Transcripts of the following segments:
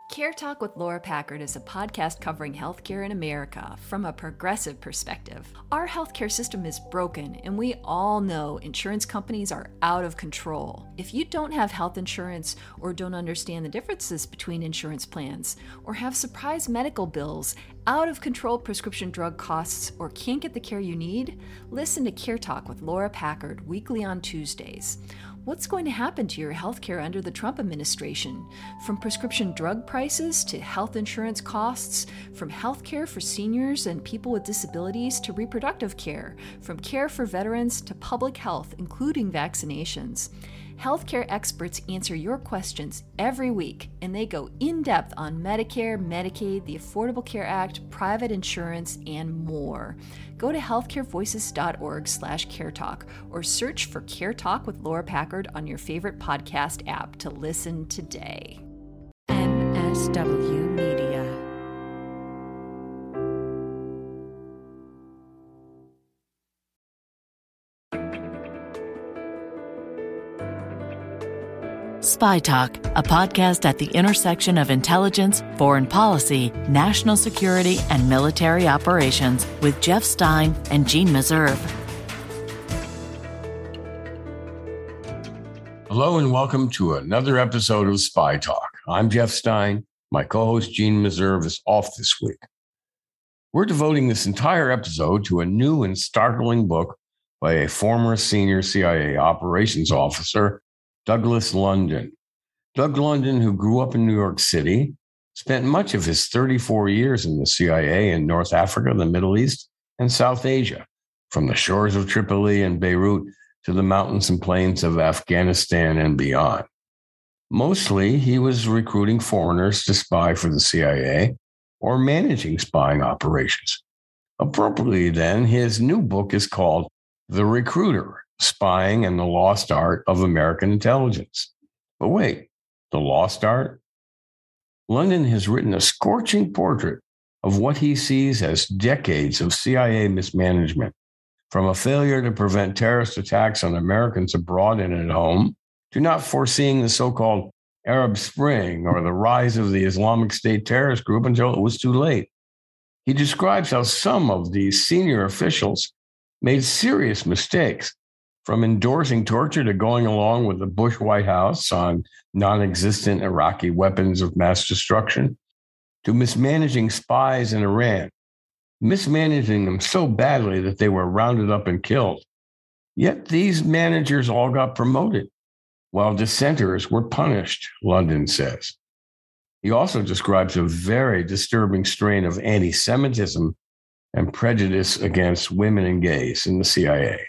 Care Talk with Laura Packard is a podcast covering healthcare in America from a progressive perspective. Our healthcare system is broken, and we all know insurance companies are out of control. If you don't have health insurance or don't understand the differences between insurance plans, or have surprise medical bills, out of control prescription drug costs, or can't get the care you need, listen to Care Talk with Laura Packard weekly on Tuesdays. What's going to happen to your healthcare under the Trump administration? From prescription drug prices to health insurance costs, from healthcare for seniors and people with disabilities to reproductive care, from care for veterans to public health, including vaccinations. Healthcare experts answer your questions every week, and they go in-depth on Medicare, Medicaid, the Affordable Care Act, private insurance, and more. Go to healthcarevoices.org/caretalk or search for Care Talk with Laura Packard on your favorite podcast app to listen today. MSW Media. Spy Talk, a podcast at the intersection of intelligence, foreign policy, national security, and military operations with Jeff Stein and Jeanne Meserve. Hello and welcome to another episode of Spy Talk. I'm Jeff Stein. My co-host Jeanne Meserve is off this week. We're devoting this entire episode to a new and startling book by a former senior CIA operations officer, Douglas London. Doug London, who grew up in New York City, spent much of his 34 years in the CIA in North Africa, the Middle East, and South Asia, from the shores of Tripoli and Beirut to the mountains and plains of Afghanistan and beyond. Mostly, he was recruiting foreigners to spy for the CIA or managing spying operations. Appropriately, then, his new book is called The Recruiter: Spying and the Lost Art of American Intelligence. But wait, the lost art? London has written a scorching portrait of what he sees as decades of CIA mismanagement, from a failure to prevent terrorist attacks on Americans abroad and at home, to not foreseeing the so-called Arab Spring or the rise of the Islamic State terrorist group until it was too late. He describes how some of these senior officials made serious mistakes, from endorsing torture to going along with the Bush White House on non-existent Iraqi weapons of mass destruction, to mismanaging spies in Iran, mismanaging them so badly that they were rounded up and killed. Yet these managers all got promoted, while dissenters were punished, London says. He also describes a very disturbing strain of anti-Semitism and prejudice against women and gays in the CIA.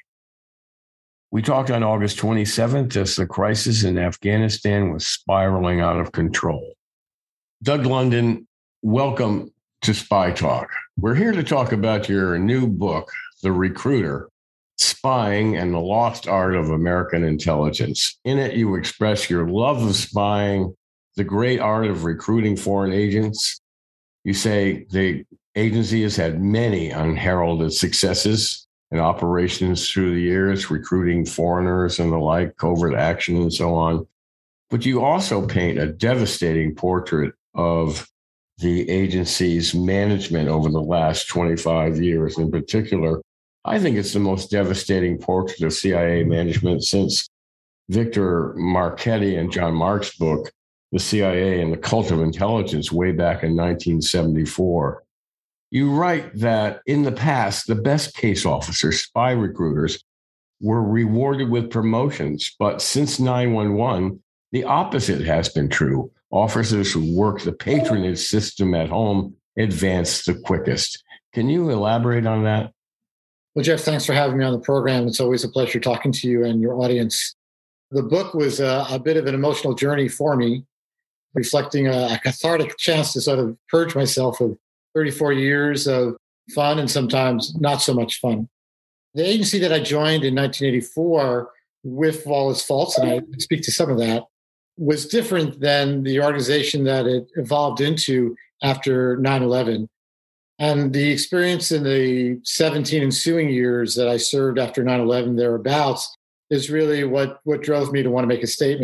We talked on August 27th as the crisis in Afghanistan was spiraling out of control. Doug London, welcome to Spy Talk. We're here to talk about your new book, The Recruiter: Spying and the Lost Art of American Intelligence. In it, you express your love of spying, the great art of recruiting foreign agents. You say the agency has had many unheralded successes in operations through the years, recruiting foreigners and the like, covert action and so on. But you also paint a devastating portrait of the agency's management over the last 25 years. In particular, I think it's the most devastating portrait of CIA management since Victor Marchetti and John Mark's book, The CIA and the Cult of Intelligence, way back in 1974. You write that in the past, the best case officers, spy recruiters, were rewarded with promotions. But since 9/11, the opposite has been true. Officers who work the patronage system at home advance the quickest. Can you elaborate on that? Well, Jeff, thanks for having me on the program. It's always a pleasure talking to you and your audience. The book was a bit of an emotional journey for me, reflecting a cathartic chance to sort of purge myself of 34 years of fun and sometimes not so much fun. The agency that I joined in 1984, with all its faults, and I speak to some of that, was different than the organization that it evolved into after 9/11. And the experience in the 17 ensuing years that I served after 9/11 thereabouts is really what drove me to want to make a statement.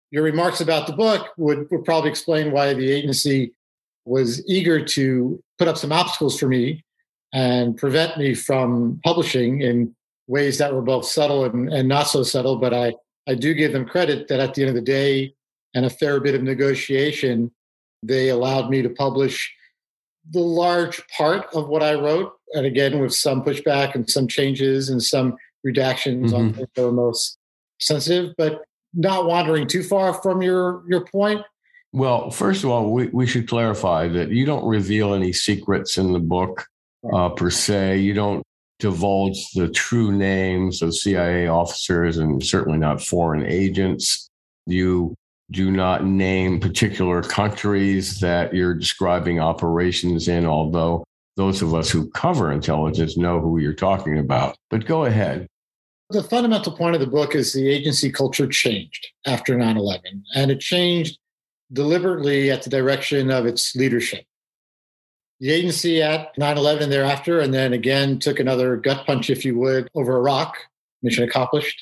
your remarks about the book would probably explain why the agency was eager to put up some obstacles for me and prevent me from publishing in ways that were both subtle and not so subtle. But I do give them credit that at the end of the day, and a fair bit of negotiation, they allowed me to publish the large part of what I wrote. And again, with some pushback and some changes and some redactions on things that were most sensitive, but not wandering too far from your point. Well, first of all, we should clarify that you don't reveal any secrets in the book per se. You don't divulge the true names of CIA officers and certainly not foreign agents. You do not name particular countries that you're describing operations in, although those of us who cover intelligence know who you're talking about. But go ahead. The fundamental point of the book is the agency culture changed after 9/11, and it changed deliberately at the direction of its leadership. The agency at 9/11 and thereafter, and then again took another gut punch, if you would, over Iraq, mission accomplished.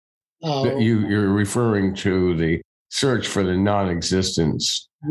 You're referring to the search for the non-existent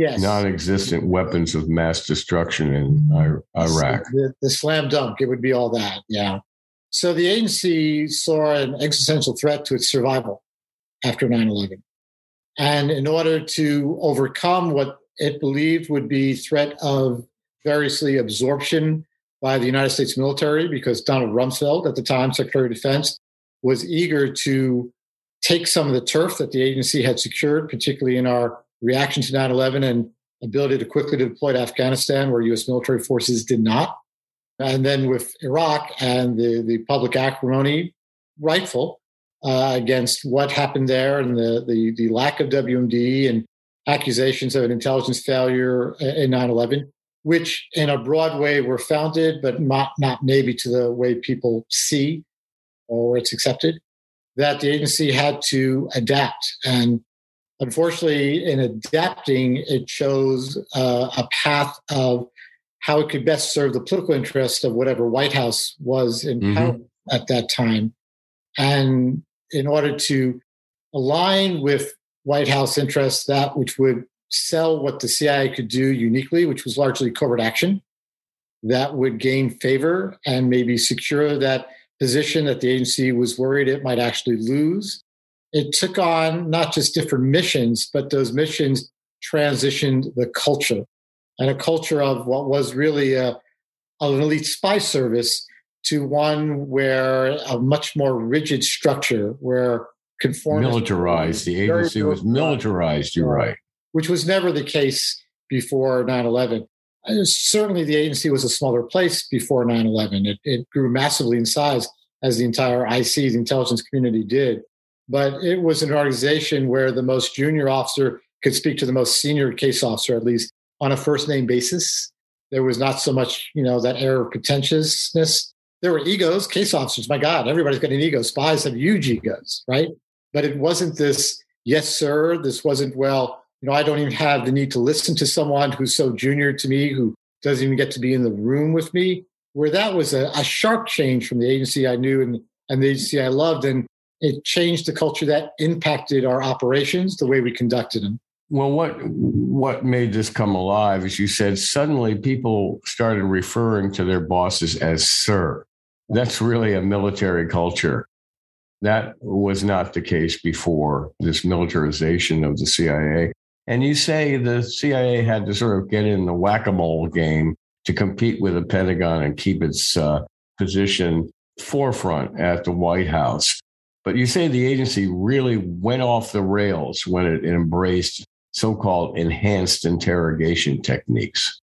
weapons of mass destruction in Iraq. The slam dunk, it would be all that, yeah. So the agency saw an existential threat to its survival after 9/11. And in order to overcome what it believed would be threat of variously absorption by the United States military, because Donald Rumsfeld, at the time Secretary of Defense, was eager to take some of the turf that the agency had secured, particularly in our reaction to 9/11 and ability to quickly deploy to Afghanistan, where U.S. military forces did not. And then with Iraq and the public acrimony, rightful, against what happened there and the lack of WMD and accusations of an intelligence failure in 9/11, which in a broad way were founded, but not maybe to the way people see or it's accepted, that the agency had to adapt. And unfortunately, in adapting, it chose a path of how it could best serve the political interest of whatever White House was in power at that time. And in order to align with White House interests, that which would sell what the CIA could do uniquely, which was largely covert action, that would gain favor and maybe secure that position that the agency was worried it might actually lose. It took on not just different missions, but those missions transitioned the culture, and a culture of what was really an elite spy service to one where a much more rigid structure, where conformity... Militarized. The agency was militarized, you're right. Which was never the case before 9/11. Certainly the agency was a smaller place before 9/11. It grew massively in size, as the entire IC, the intelligence community, did. But it was an organization where the most junior officer could speak to the most senior case officer, at least on a first name basis. There was not so much, that air of pretentiousness. There were egos, case officers. My God, everybody's got an ego. Spies have huge egos, right? But it wasn't this, yes, sir. This wasn't, well, I don't even have the need to listen to someone who's so junior to me, who doesn't even get to be in the room with me, where that was a sharp change from the agency I knew and the agency I loved. And it changed the culture that impacted our operations, the way we conducted them. Well, what made this come alive, as you said, suddenly people started referring to their bosses as sir. That's really a military culture. That was not the case before this militarization of the CIA. And you say the CIA had to sort of get in the whack-a-mole game to compete with the Pentagon and keep its position forefront at the White House. But you say the agency really went off the rails when it embraced so-called enhanced interrogation techniques.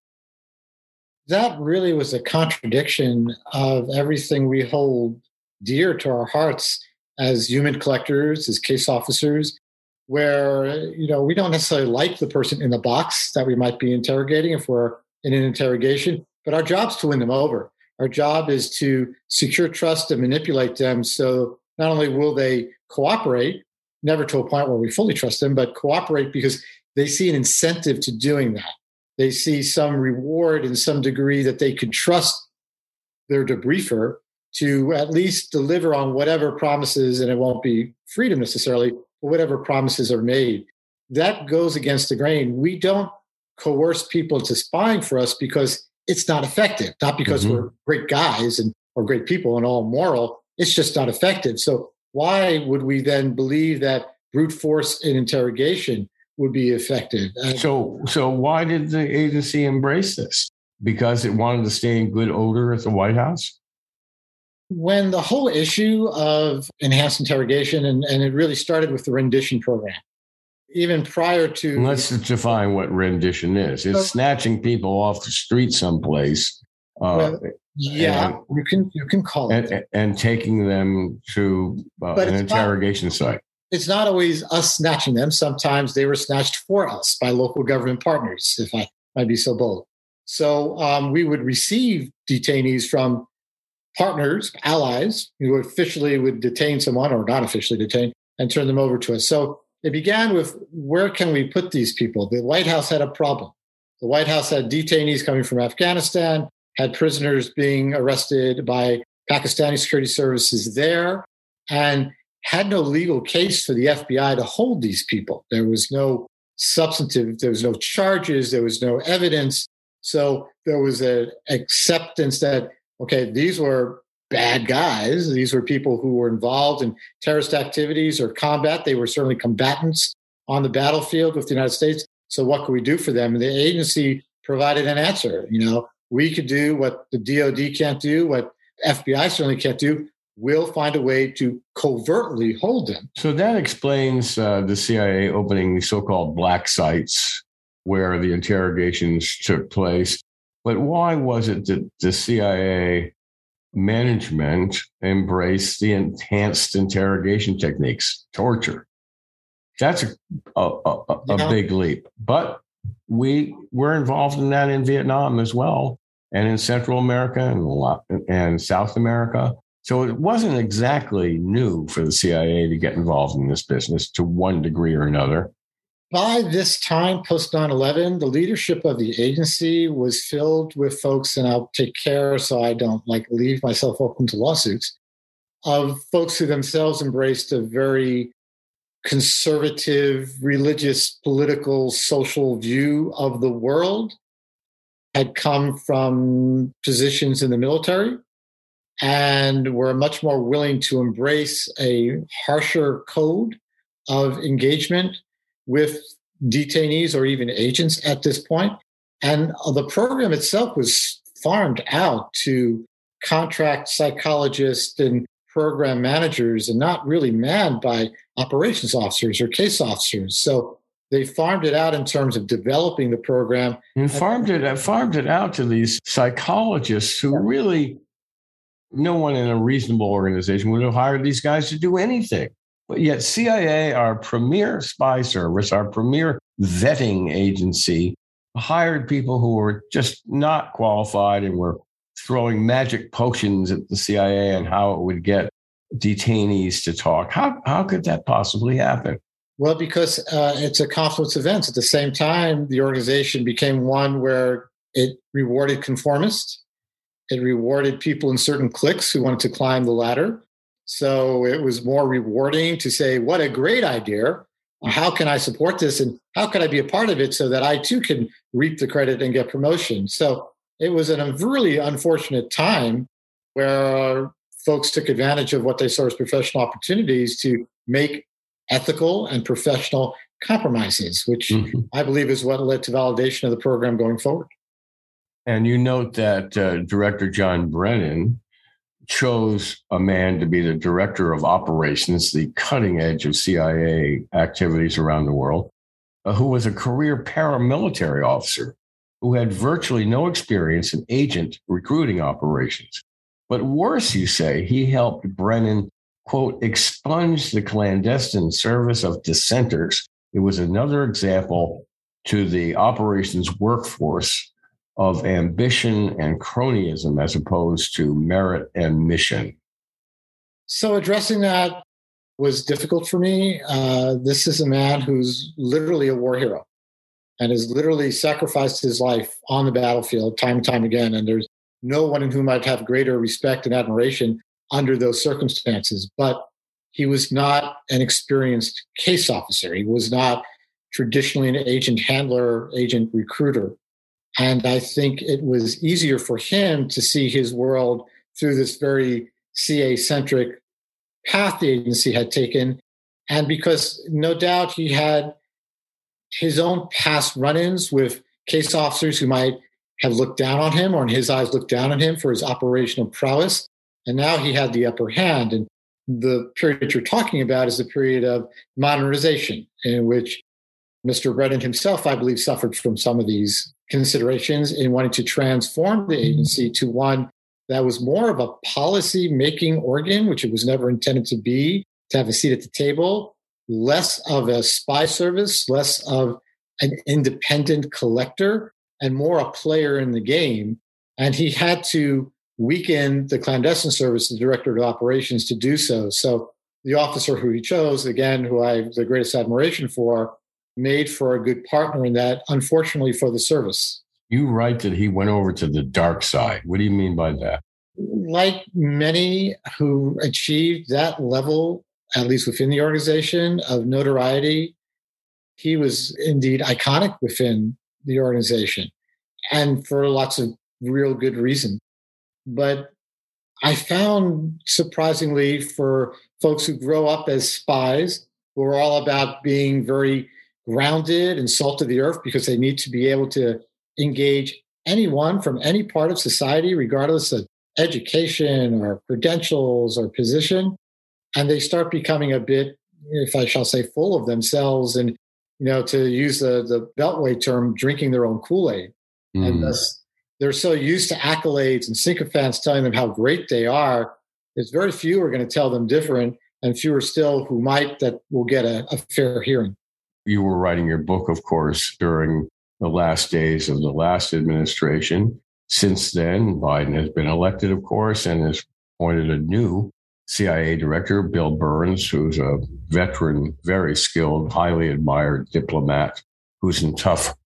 That really was a contradiction of everything we hold dear to our hearts as human collectors, as case officers, where, we don't necessarily like the person in the box that we might be interrogating if we're in an interrogation, but our job's to win them over. Our job is to secure trust and manipulate them, so not only will they cooperate, never to a point where we fully trust them, but cooperate because they see an incentive to doing that. They see some reward in some degree that they could trust their debriefer to at least deliver on whatever promises, and it won't be freedom necessarily, but whatever promises are made. that goes against the grain. We don't coerce people into spying for us because it's not effective, not because we're great guys or great people and all moral. It's just not effective. So why would we then believe that brute force in interrogation would be effective? So why did the agency embrace this? Because it wanted to stay in good odor at the White House? When the whole issue of enhanced interrogation, and it really started with the rendition program, even prior to... Let's define what rendition is. It's snatching people off the street someplace. You can call it. And taking them to an interrogation site. It's not always us snatching them. Sometimes they were snatched for us by local government partners, if I might be so bold. So we would receive detainees from partners, allies, who officially would detain someone or not officially detain and turn them over to us. So it began with, where can we put these people? The White House had a problem. The White House had detainees coming from Afghanistan, had prisoners being arrested by Pakistani security services there, and had no legal case for the FBI to hold these people. There was no substantive, there was no charges, there was no evidence. So there was an acceptance that, okay, these were bad guys. These were people who were involved in terrorist activities or combat. They were certainly combatants on the battlefield with the United States. So what could we do for them? And the agency provided an answer. We could do what the DOD can't do, what FBI certainly can't do. We'll find a way to covertly hold them. So that explains the CIA opening so-called black sites where the interrogations took place. But why was it that the CIA management embraced the enhanced interrogation techniques, torture? That's a big leap. But we were involved in that in Vietnam as well, and in Central America and South America. So it wasn't exactly new for the CIA to get involved in this business to one degree or another. By this time, post 9/11, the leadership of the agency was filled with folks, and I'll take care so I don't leave myself open to lawsuits, of folks who themselves embraced a very conservative, religious, political, social view of the world, had come from positions in the military, and were much more willing to embrace a harsher code of engagement with detainees or even agents at this point. And the program itself was farmed out to contract psychologists and program managers and not really manned by operations officers or case officers. So they farmed it out in terms of developing the program. And farmed it out to these psychologists who really, no one in a reasonable organization would have hired these guys to do anything. But yet CIA, our premier spy service, our premier vetting agency, hired people who were just not qualified and were throwing magic potions at the CIA and how it would get detainees to talk. How could that possibly happen? Well, because it's a confluence of events. At the same time, the organization became one where it rewarded conformists. It rewarded people in certain cliques who wanted to climb the ladder. So it was more rewarding to say, what a great idea. How can I support this? And how can I be a part of it so that I too can reap the credit and get promotion? So it was a really unfortunate time where folks took advantage of what they saw as professional opportunities to make ethical and professional compromises, which I believe is what led to validation of the program going forward. And you note that Director John Brennan chose a man to be the director of operations, the cutting edge of CIA activities around the world, who was a career paramilitary officer who had virtually no experience in agent recruiting operations. But worse, you say, he helped Brennan, quote, expunge the clandestine service of dissenters. It was another example to the operations workforce of ambition and cronyism as opposed to merit and mission. So addressing that was difficult for me. This is a man who's literally a war hero and has literally sacrificed his life on the battlefield time and time again. And there's no one in whom I'd have greater respect and admiration under those circumstances. But he was not an experienced case officer. He was not traditionally an agent handler, agent recruiter. And I think it was easier for him to see his world through this very CA-centric path the agency had taken. And because no doubt he had his own past run-ins with case officers who might have looked down on him, or in his eyes looked down on him for his operational prowess. And now he had the upper hand. And the period that you're talking about is the period of modernization, in which Mr. Brennan himself, I believe, suffered from some of these considerations in wanting to transform the agency to one that was more of a policy-making organ, which it was never intended to be, to have a seat at the table, less of a spy service, less of an independent collector, and more a player in the game. And he had to weaken the clandestine service, the director of operations, to do so. So the officer who he chose, again, who I have the greatest admiration for, made for a good partner in that, unfortunately for the service. You write that he went over to the dark side. What do you mean by that? Like many who achieved that level, at least within the organization, of notoriety, he was indeed iconic within the organization, and for lots of real good reason. But I found, surprisingly, for folks who grow up as spies, who are all about being very grounded and salt of the earth because they need to be able to engage anyone from any part of society, regardless of education or credentials or position. And they start becoming a bit, if I shall say, full of themselves and, to use the Beltway term, drinking their own Kool-Aid. And thus, they're so used to accolades and sycophants telling them how great they are. There's very few who are going to tell them different, and fewer still who might, that will get a fair hearing. You were writing your book, of course, during the last days of the last administration. Since then, Biden has been elected, of course, and has appointed a new CIA director, Bill Burns, who's a veteran, very skilled, highly admired diplomat who's in tough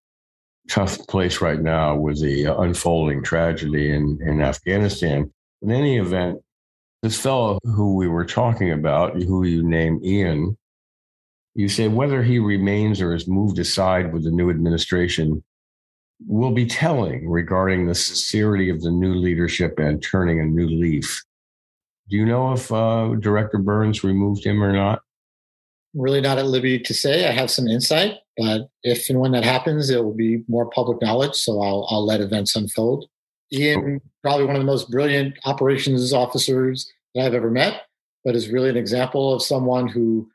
place right now with the unfolding tragedy in Afghanistan. In any event, this fellow who we were talking about, who you name Ian, you say whether he remains or is moved aside with the new administration will be telling regarding the sincerity of the new leadership and turning a new leaf. Do you know if Director Burns removed him or not? Really not at liberty to say. I have some insight, but if and when that happens, it will be more public knowledge. So I'll let events unfold. Ian, probably one of the most brilliant operations officers that I've ever met, but is really an example of someone who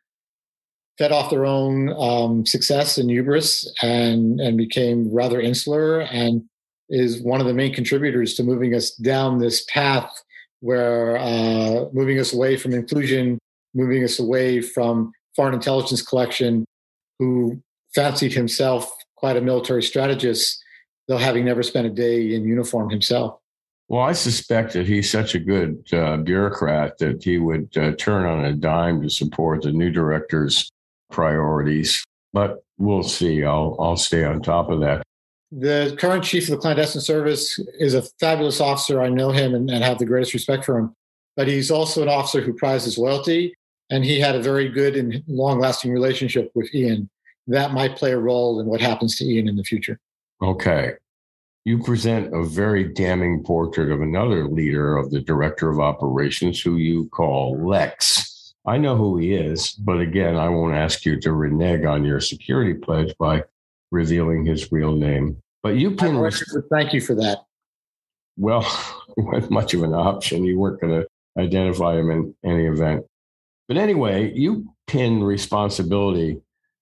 fed off their own success and hubris and became rather insular, and is one of the main contributors to moving us down this path where moving us away from inclusion, moving us away from foreign intelligence collection, who fancied himself quite a military strategist, though having never spent a day in uniform himself. Well, I suspect that he's such a good bureaucrat that he would turn on a dime to support the new director's priorities. But we'll see. I'll stay on top of that. The current chief of the clandestine service is a fabulous officer. I know him and have the greatest respect for him. But he's also an officer who prizes loyalty, and he had a very good and long-lasting relationship with Ian. That might play a role in what happens to Ian in the future. Okay. You present a very damning portrait of another leader of the Director of Operations who you call Lex. I know who he is, but again, I won't ask you to renege on your security pledge by revealing his real name. But you can... Thank you for that. Well, it wasn't much of an option. You weren't going to identify him in any event. But anyway, you pin responsibility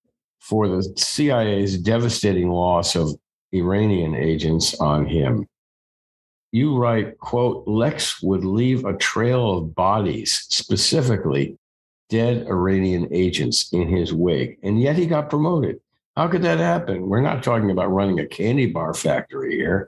for the CIA's devastating loss of Iranian agents on him. You write, quote, Lex would leave a trail of bodies, specifically dead Iranian agents, in his wake, and yet he got promoted. How could that happen? We're not talking about running a candy bar factory here.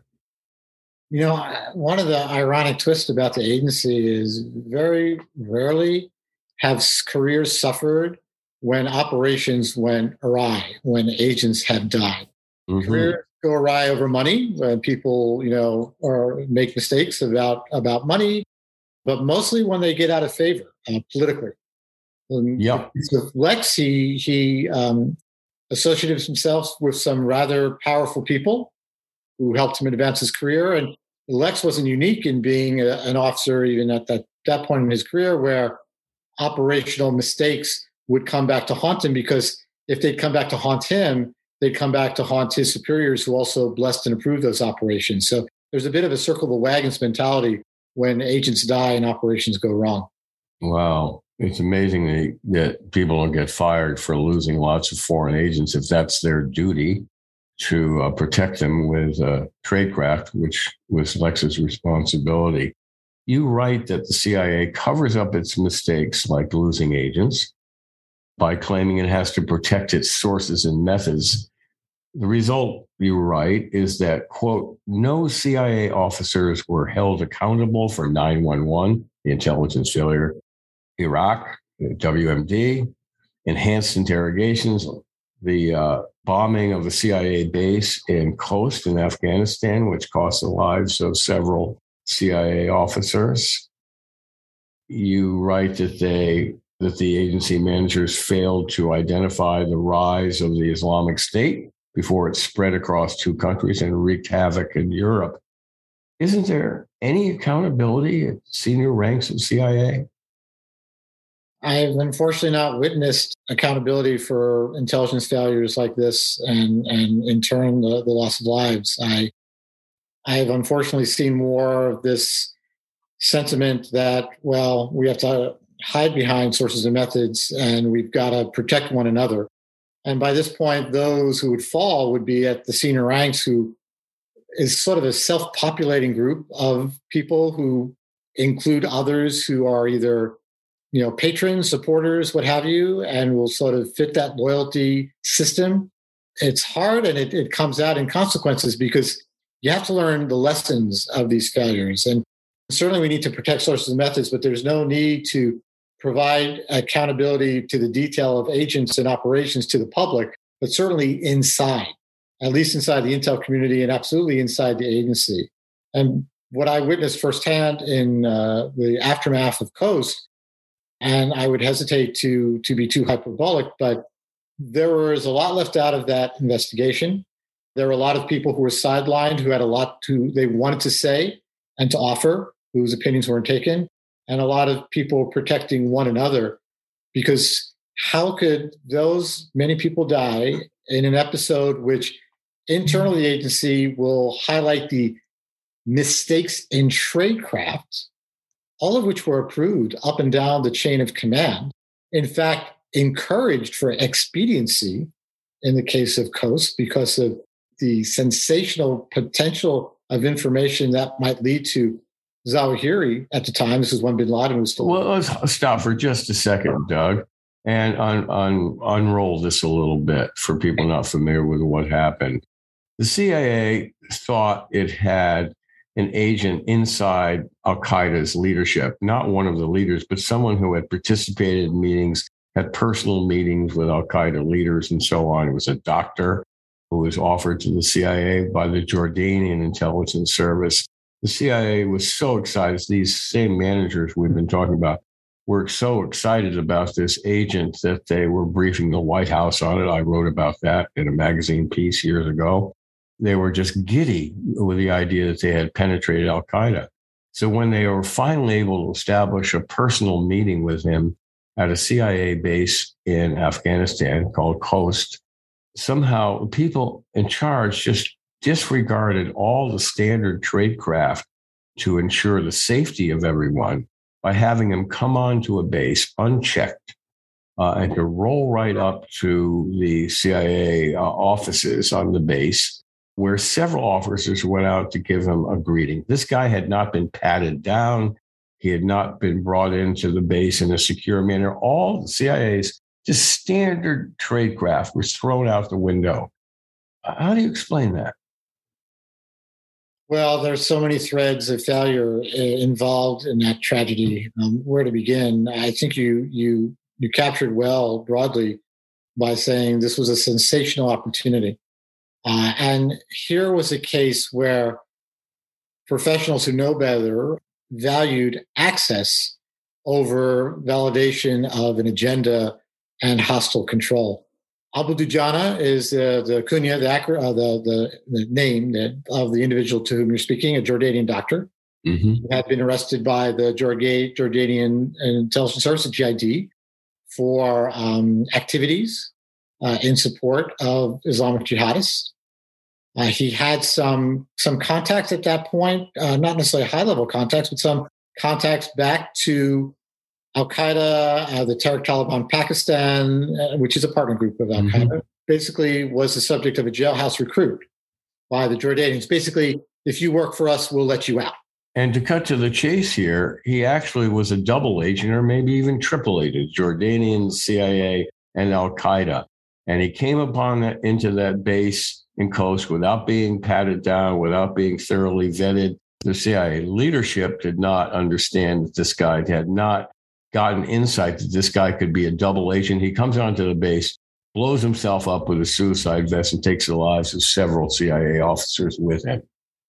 One of the ironic twists about the agency is very rarely have careers suffered when operations went awry, when agents have died. Mm-hmm. Careers go awry over money, when people, or make mistakes about money, but mostly when they get out of favor politically. Yeah. So Lex, he associated himself with some rather powerful people who helped him advance his career. And Lex wasn't unique in being an officer, even at that point in his career, where operational mistakes would come back to haunt him, because if they'd come back to haunt him, they'd come back to haunt his superiors who also blessed and approved those operations. So there's a bit of a circle the wagons mentality when agents die and operations go wrong. Wow. It's amazing that people don't get fired for losing lots of foreign agents if that's their duty to protect them with tradecraft, which was Lex's responsibility. You write that the CIA covers up its mistakes, like losing agents, by claiming it has to protect its sources and methods. The result, you write, is that, quote, no CIA officers were held accountable for 9/11, the intelligence failure, Iraq, WMD, enhanced interrogations, the bombing of the CIA base in Khost in Afghanistan, which cost the lives of several CIA officers. You write that the agency managers failed to identify the rise of the Islamic State before it spread across two countries and wreaked havoc in Europe. Isn't there any accountability at senior ranks of CIA? I have unfortunately not witnessed accountability for intelligence failures like this, and in turn, the loss of lives. I have unfortunately seen more of this sentiment that, well, we have to hide behind sources and methods, and we've got to protect one another. And by this point, those who would fall would be at the senior ranks, who is sort of a self-populating group of people who include others who are either, patrons, supporters, what have you, and will sort of fit that loyalty system. It's hard, and it comes out in consequences, because you have to learn the lessons of these failures. And certainly we need to protect sources and methods, but there's no need to provide accountability to the detail of agents and operations to the public, but certainly inside, at least inside the intel community and absolutely inside the agency. And what I witnessed firsthand in the aftermath of Khost, and I would hesitate to be too hyperbolic, but there was a lot left out of that investigation. There were a lot of people who were sidelined, who had a lot they wanted to say and to offer, whose opinions weren't taken, and a lot of people protecting one another, because how could those many people die in an episode which internally the agency will highlight the mistakes in tradecraft, all of which were approved up and down the chain of command, in fact, encouraged for expediency in the case of Khost because of the sensational potential of information that might lead to Zawahiri at the time. This is when bin Laden was still. Well, let's stop for just a second, Doug, and unroll this a little bit for people not familiar with what happened. The CIA thought it had an agent inside Al-Qaeda's leadership, not one of the leaders, but someone who had participated in meetings, had personal meetings with Al-Qaeda leaders and so on. It was a doctor who was offered to the CIA by the Jordanian intelligence service. The CIA was so excited. These same managers we've been talking about were so excited about this agent that they were briefing the White House on it. I wrote about that in a magazine piece years ago. They were just giddy with the idea that they had penetrated Al-Qaeda. So when they were finally able to establish a personal meeting with him at a CIA base in Afghanistan called Khost, somehow people in charge just disregarded all the standard tradecraft to ensure the safety of everyone by having him come onto a base unchecked and to roll right up to the CIA offices on the base, where several officers went out to give him a greeting. This guy had not been patted down. He had not been brought into the base in a secure manner. All the CIA's just standard tradecraft was thrown out the window. How do you explain that? Well, there's so many threads of failure involved in that tragedy. Where to begin? I think you captured well broadly by saying this was a sensational opportunity. And here was a case where professionals who know better valued access over validation of an agenda and hostile control. Abu Dujana is the kunya, the name of the individual to whom you're speaking, a Jordanian doctor. Mm-hmm. Who had been arrested by the Jordanian Intelligence Service, GID, for activities in support of Islamic jihadists. He had some contacts at that point, not necessarily high-level contacts, but some contacts back to Al-Qaeda, the Tehrik-Taliban Pakistan, which is a partner group of Al-Qaeda, basically was the subject of a jailhouse recruit by the Jordanians. Basically, if you work for us, we'll let you out. And to cut to the chase here, he actually was a double agent or maybe even triple agent, Jordanian, CIA, and Al-Qaeda. And he came into that base and coast without being patted down, without being thoroughly vetted. The CIA leadership did not understand that this guy had not gotten insight that this guy could be a double agent. He comes onto the base, blows himself up with a suicide vest, and takes the lives of several CIA officers with him.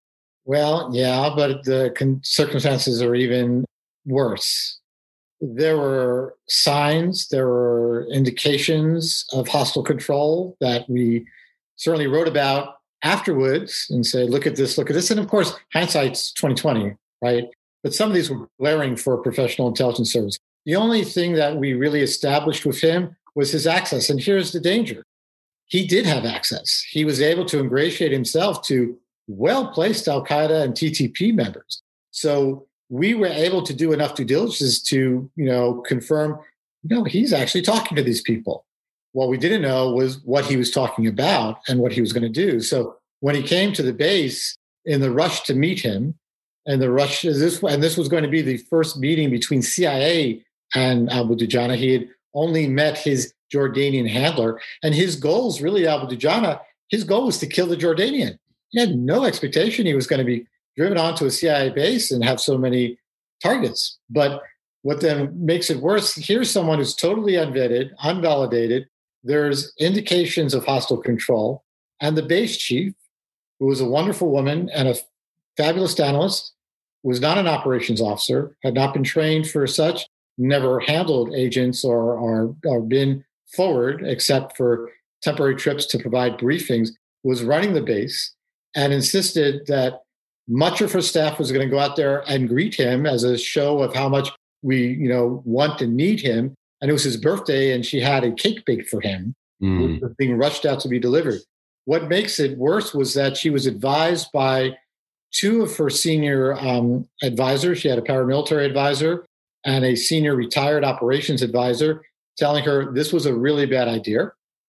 Well, yeah, but the circumstances are even worse. There were signs, there were indications of hostile control that we certainly wrote about afterwards and said, look at this. And of course, hindsight's 2020, right? But some of these were glaring for a professional intelligence service. The only thing that we really established with him was his access. And here's the danger. He did have access. He was able to ingratiate himself to well-placed Al-Qaeda and TTP members. So we were able to do enough due diligence to, confirm, he's actually talking to these people. What we didn't know was what he was talking about and what he was going to do. So when he came to the base in the rush to meet him, and this was going to be the first meeting between CIA and Abu Dujana. He had only met his Jordanian handler, and his goals really, Abu Dujana, his goal was to kill the Jordanian. He had no expectation he was going to be driven onto a CIA base and have so many targets. But what then makes it worse, here's someone who's totally unvetted, unvalidated. There's indications of hostile control. And the base chief, who was a wonderful woman and a fabulous analyst, was not an operations officer, had not been trained for such, never handled agents or been forward except for temporary trips to provide briefings, was running the base and insisted that much of her staff was going to go out there and greet him as a show of how much we, want and need him. And it was his birthday, and she had a cake baked for him, which was being rushed out to be delivered. What makes it worse was that she was advised by two of her senior advisors. She had a paramilitary advisor and a senior retired operations advisor telling her this was a really bad idea.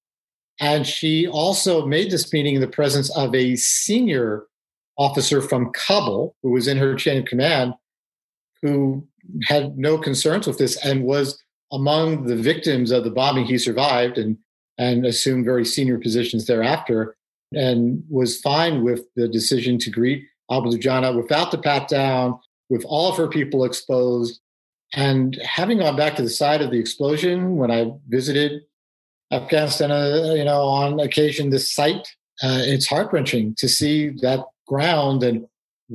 And she also made this meeting in the presence of a senior officer from Kabul who was in her chain of command, who had no concerns with this and was among the victims of the bombing. He survived and assumed very senior positions thereafter, and was fine with the decision to greet Abu Dujana without the pat down, with all of her people exposed. And having gone back to the site of the explosion when I visited Afghanistan, on occasion, this site, it's heart-wrenching to see that ground and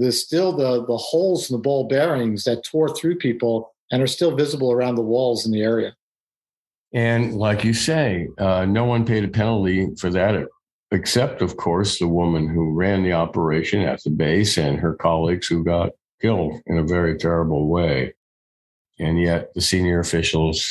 the holes in the ball bearings that tore through people and are still visible around the walls in the area. And like you say, no one paid a penalty for that, except, of course, the woman who ran the operation at the base and her colleagues who got killed in a very terrible way. And yet the senior officials,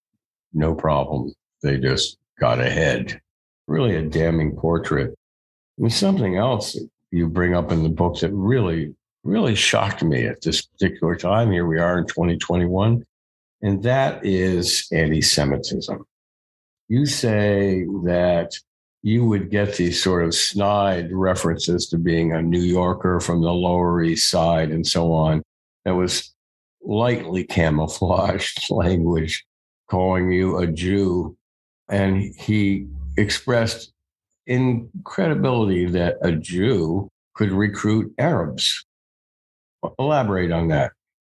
no problem. They just got ahead. Really a damning portrait. And something else that you bring up in the book that really, really shocked me at this particular time. Here we are in 2021. And that is anti-Semitism. You say that you would get these sort of snide references to being a New Yorker from the Lower East Side and so on. That was lightly camouflaged language, calling you a Jew. And he expressed incredibility that a Jew could recruit Arabs. Elaborate on that.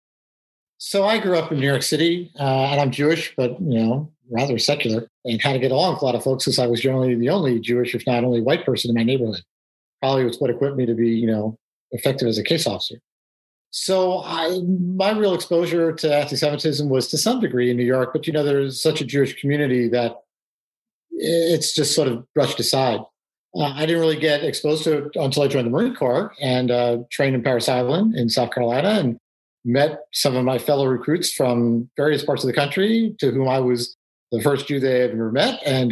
So I grew up in New York City, and I'm Jewish, but, rather secular, and had to get along with a lot of folks since I was generally the only Jewish, if not only white person in my neighborhood. Probably was what equipped me to be, effective as a case officer. So my real exposure to anti-Semitism was to some degree in New York, but, there's such a Jewish community that it's just sort of brushed aside. I didn't really get exposed to it until I joined the Marine Corps and trained in Parris Island in South Carolina and met some of my fellow recruits from various parts of the country to whom I was the first Jew they had ever met. And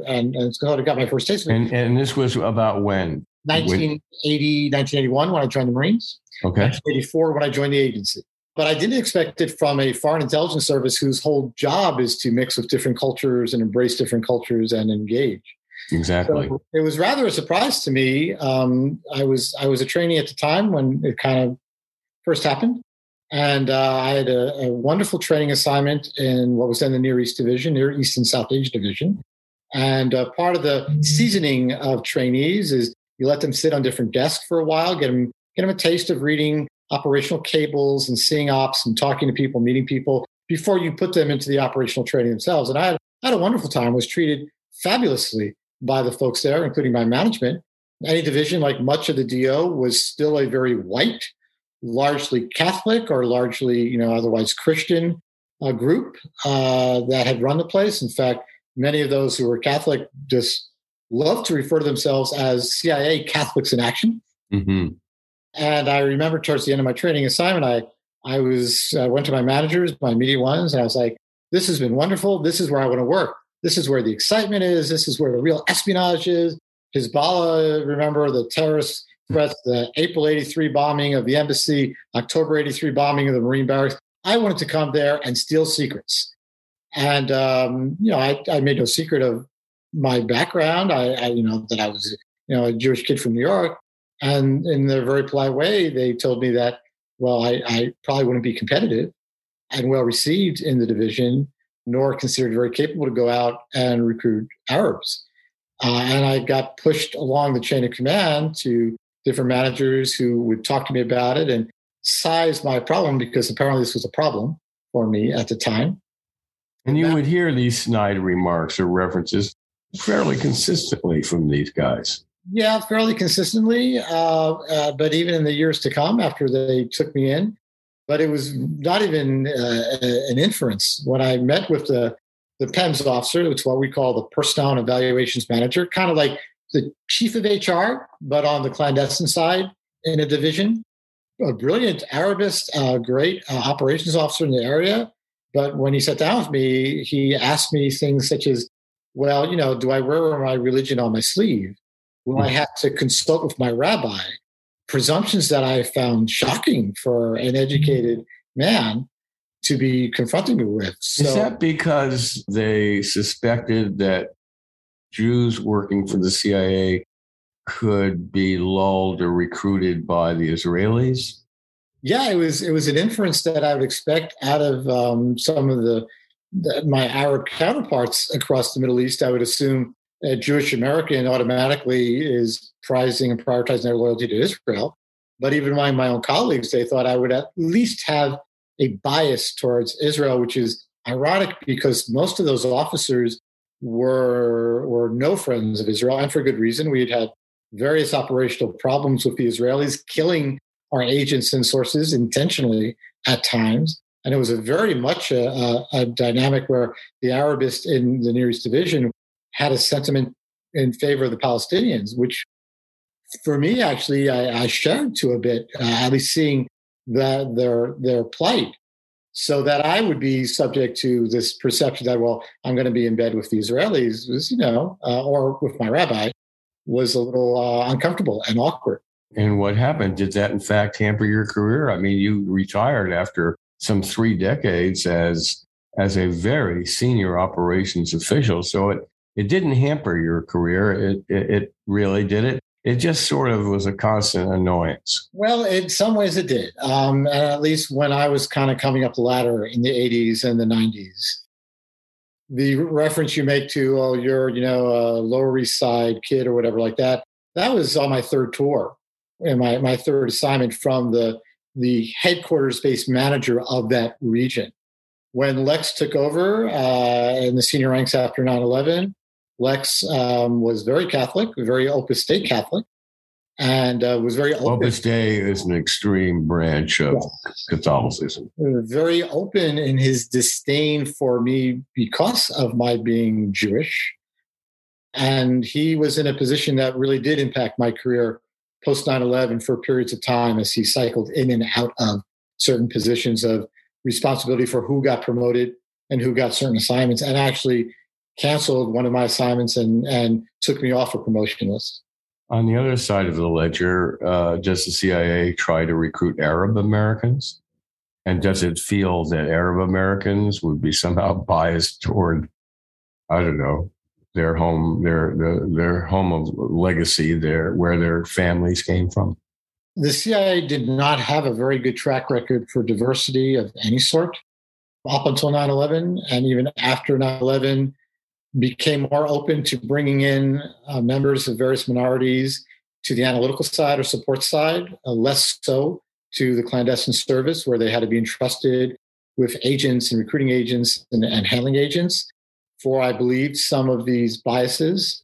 so I got my first taste of it. And this was about when? 1981 when I joined the Marines. Okay. 1984 when I joined the agency. But I didn't expect it from a foreign intelligence service whose whole job is to mix with different cultures and embrace different cultures and engage. Exactly. So it was rather a surprise to me. I was a trainee at the time when it kind of first happened. And I had a wonderful training assignment in what was then the Near East Division, Near East and South Asia Division. And part of the seasoning of trainees is you let them sit on different desks for a while, get them a taste of reading operational cables and seeing ops and talking to people, meeting people before you put them into the operational training themselves. And I had a wonderful time, was treated fabulously by the folks there, including my management. Any division, like much of the DO, was still a very white, largely Catholic or largely, otherwise Christian group that had run the place. In fact, many of those who were Catholic just loved to refer to themselves as CIA Catholics in Action. Mm-hmm. And I remember towards the end of my training assignment, I went to my managers, my immediate ones, and I was like, this has been wonderful. This is where I want to work. This is where the excitement is. This is where the real espionage is. Hezbollah, remember the terrorist threats, the April 83 bombing of the embassy, October 83 bombing of the Marine barracks. I wanted to come there and steal secrets. And, I made no secret of my background. That I was, a Jewish kid from New York. And in their very polite way, they told me that, well, I probably wouldn't be competitive and well received in the division, nor considered very capable to go out and recruit Arabs. And I got pushed along the chain of command to different managers who would talk to me about it and size my problem, because apparently this was a problem for me at the time. And you would hear these snide remarks or references fairly consistently from these guys. Yeah, fairly consistently. But even in the years to come after they took me in, but it was not even an inference. When I met with the PEMS officer, it's what we call the Personnel and Evaluations Manager, kind of like the chief of HR, but on the clandestine side in a division. A brilliant Arabist, great operations officer in the area. But when he sat down with me, he asked me things such as, well, do I wear my religion on my sleeve? Will I have to consult with my rabbi? Presumptions that I found shocking for an educated man to be confronting me with. So, is that because they suspected that Jews working for the CIA could be lulled or recruited by the Israelis? Yeah, it was an inference that I would expect out of some of my Arab counterparts across the Middle East. I would assume a Jewish American automatically is prizing and prioritizing their loyalty to Israel. But even among my own colleagues, they thought I would at least have a bias towards Israel, which is ironic because most of those officers were no friends of Israel, and for good reason. We had various operational problems with the Israelis, killing our agents and sources intentionally at times. And it was very much a dynamic where the Arabists in the Near East Division had a sentiment in favor of the Palestinians, which for me, actually, I shared to a bit, at least seeing their plight, so that I would be subject to this perception that, well, I'm going to be in bed with the Israelis, was, or with my rabbi, was a little uncomfortable and awkward. And what happened? Did that, in fact, hamper your career? I mean, you retired after some 3 decades as a very senior operations official. So it didn't hamper your career. It really did it. It just sort of was a constant annoyance. Well, in some ways it did. At least when I was kind of coming up the ladder in the 80s and the 90s. The reference you make to, you're, a Lower East Side kid or whatever like that, that was on my 3rd tour and my 3rd assignment from the headquarters-based manager of that region. When Lex took over in the senior ranks after 9/11, Lex was very Catholic, very Opus Dei Catholic, and was very open. Opus Dei is an extreme branch of Catholicism. Very open in his disdain for me because of my being Jewish, And he was in a position that really did impact my career post 9/11 for periods of time as he cycled in and out of certain positions of responsibility for who got promoted and who got certain assignments, and actually canceled one of my assignments and took me off a promotion list. On the other side of the ledger, does the CIA try to recruit Arab Americans? And does it feel that Arab Americans would be somehow biased toward, I don't know, their home, their home of legacy, where their families came from? The CIA did not have a very good track record for diversity of any sort up until 9/11, and even after 9/11, became more open to bringing in members of various minorities to the analytical side or support side, less so to the clandestine service, where they had to be entrusted with agents and recruiting agents and handling agents for, I believe, some of these biases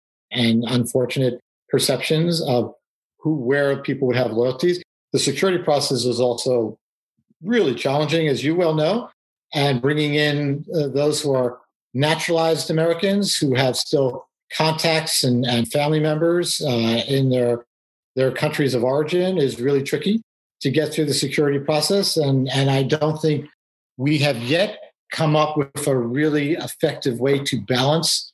and unfortunate perceptions of where people would have loyalties. The security process was also really challenging, as you well know, and bringing in those who are naturalized Americans who have still contacts and family members in their countries of origin is really tricky to get through the security process. And I don't think we have yet come up with a really effective way to balance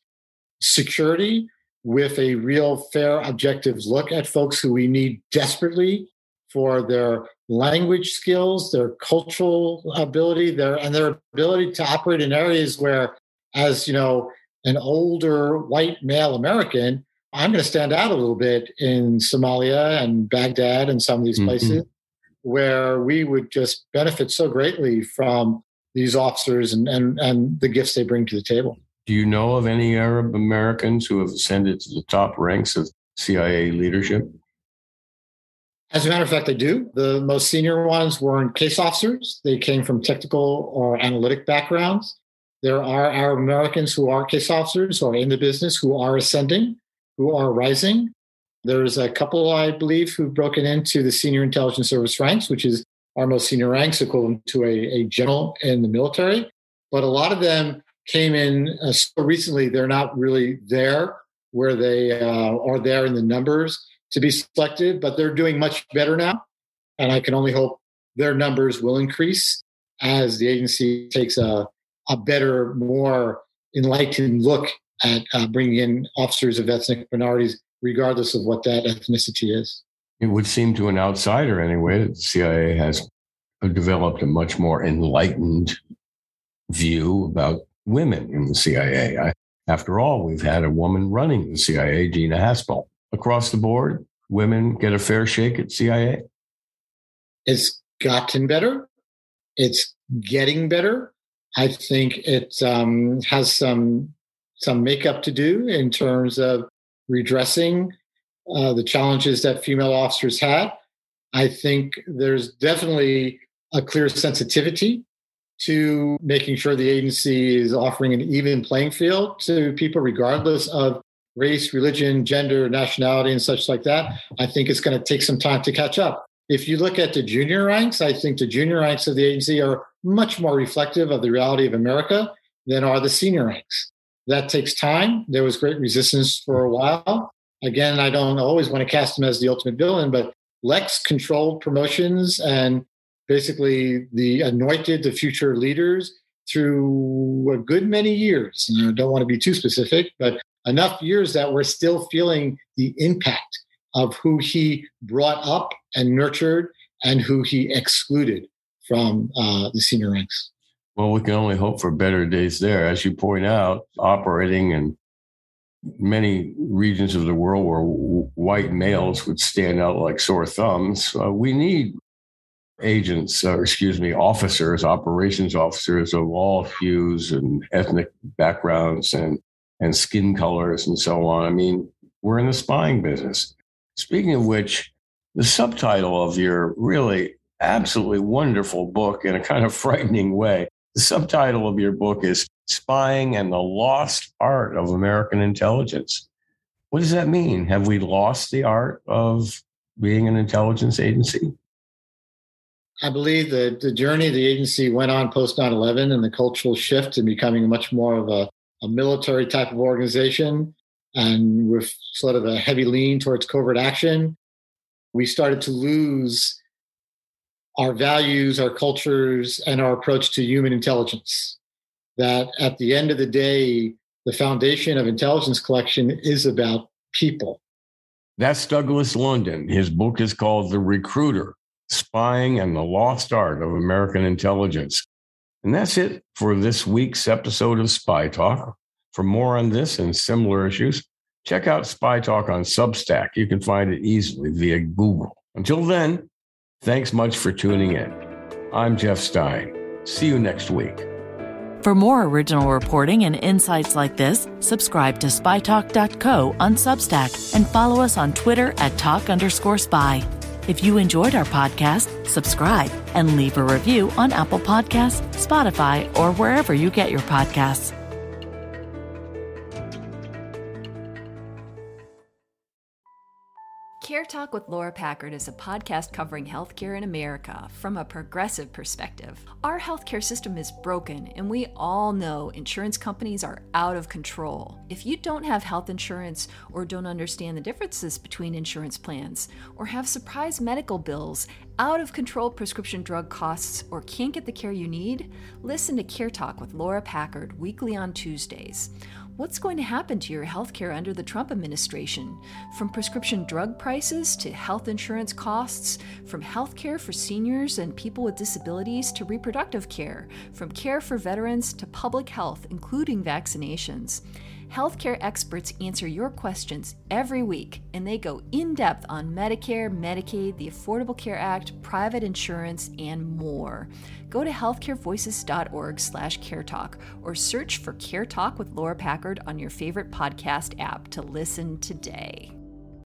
security with a real, fair, objective look at folks who we need desperately for their language skills, their cultural ability, their ability to operate in areas where, as you know, an older white male American, I'm going to stand out a little bit in Somalia and Baghdad and some of these places where we would just benefit so greatly from these officers and the gifts they bring to the table. Do you know of any Arab Americans who have ascended to the top ranks of CIA leadership? As a matter of fact, I do. The most senior ones weren't case officers. They came from technical or analytic backgrounds. There are Arab Americans who are case officers or in the business who are ascending, who are rising. There's a couple, I believe, who've broken into the senior intelligence service ranks, which is our most senior ranks, equivalent to a general in the military. But a lot of them came in so recently, they're not really there where they are there in the numbers to be selected, but they're doing much better now. And I can only hope their numbers will increase as the agency takes a better, more enlightened look at bringing in officers of ethnic minorities, regardless of what that ethnicity is. It would seem to an outsider anyway that the CIA has developed a much more enlightened view about women in the CIA. After all, we've had a woman running the CIA, Gina Haspel. Across the board, women get a fair shake at CIA? It's gotten better. It's getting better. I think it has some makeup to do in terms of redressing the challenges that female officers had. I think there's definitely a clear sensitivity to making sure the agency is offering an even playing field to people regardless of race, religion, gender, nationality, and such like that. I think it's going to take some time to catch up. If you look at the junior ranks, I think the junior ranks of the agency are much more reflective of the reality of America than are the senior ranks. That takes time. There was great resistance for a while. Again, I don't always want to cast him as the ultimate villain, but Lex controlled promotions and basically anointed the future leaders through a good many years. And I don't want to be too specific, but enough years that we're still feeling the impact of who he brought up and nurtured and who he excluded from the senior ranks. Well, we can only hope for better days there. As you point out, operating in many regions of the world where white males would stand out like sore thumbs, we need officers, operations officers of all hues and ethnic backgrounds and skin colors and so on. I mean, we're in the spying business. Speaking of which, the subtitle of your really absolutely wonderful book, in a kind of frightening way, the subtitle of your book is Spying and the Lost Art of American Intelligence. What does that mean? Have we lost the art of being an intelligence agency? I believe that the journey the agency went on post 9/11 and the cultural shift in becoming much more of a military type of organization and with sort of a heavy lean towards covert action, we started to lose our values, our cultures, and our approach to human intelligence. That at the end of the day, the foundation of intelligence collection is about people. That's Douglas London. His book is called The Recruiter: Spying and the Lost Art of American Intelligence. And that's it for this week's episode of Spy Talk. For more on this and similar issues, check out Spy Talk on Substack. You can find it easily via Google. Until then, thanks much for tuning in. I'm Jeff Stein. See you next week. For more original reporting and insights like this, subscribe to spytalk.co on Substack and follow us on Twitter at @talk_spy. If you enjoyed our podcast, subscribe and leave a review on Apple Podcasts, Spotify, or wherever you get your podcasts. Care Talk with Laura Packard is a podcast covering healthcare in America from a progressive perspective. Our healthcare system is broken, and we all know insurance companies are out of control. If you don't have health insurance or don't understand the differences between insurance plans, or have surprise medical bills, out of control prescription drug costs, or can't get the care you need, listen to Care Talk with Laura Packard weekly on Tuesdays. What's going to happen to your healthcare under the Trump administration? From prescription drug prices to health insurance costs, from healthcare for seniors and people with disabilities to reproductive care, from care for veterans to public health, including vaccinations. Healthcare experts answer your questions every week, and they go in-depth on Medicare, Medicaid, the Affordable Care Act, private insurance, and more. Go to healthcarevoices.org/caretalk or search for Care Talk with Laura Packard on your favorite podcast app to listen today.